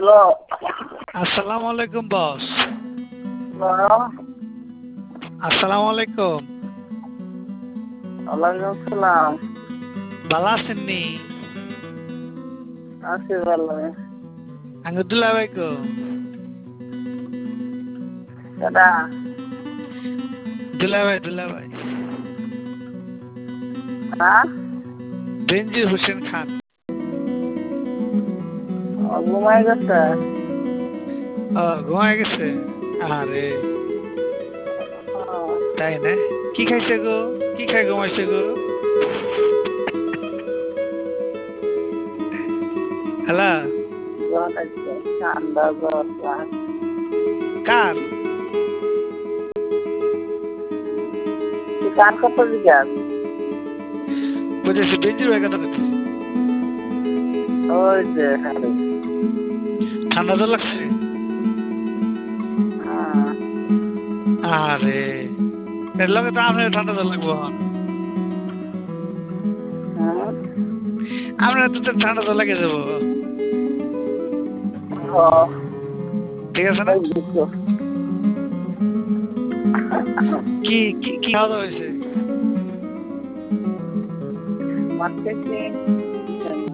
Hello. আসসালামু আলাইকুম বস। Hello. আসসালামু আলাইকুম। ওয়ালাইকুম আসসালাম। ভালো আছেননি? আছি ভালো। আঙ্গুর দুলাভাই কো? কেডা? দুলাভাই হ্যাঁ? বেনজির হোসেন খান। ঘুমাই গেছে। ঘুমায় গেছে? আরে তাই না? কি খাইছে গো? কি খাই ঘুমাইছে গো? হ্যালো। জ্বর আছে, ঠান্ডা জ্বর। কার? তুই কার কথা জিজ্ঞাস? বুঝেছি, বেনজির ভাই কথা বলছি। ওই যে আরে। ঠান্ডা জ্বর লাগছে? হ্যাঁ। আরে এর লগে তো আপনার ঠান্ডা জ্বর লাগবো। হ্যাঁ? আমরা তো ঠান্ডা জ্বর লাগে যাবো। ঠিক আছে না? কি কি কি খাওয়া দাওয়া হয়েছে? মাছ খেয়েছি।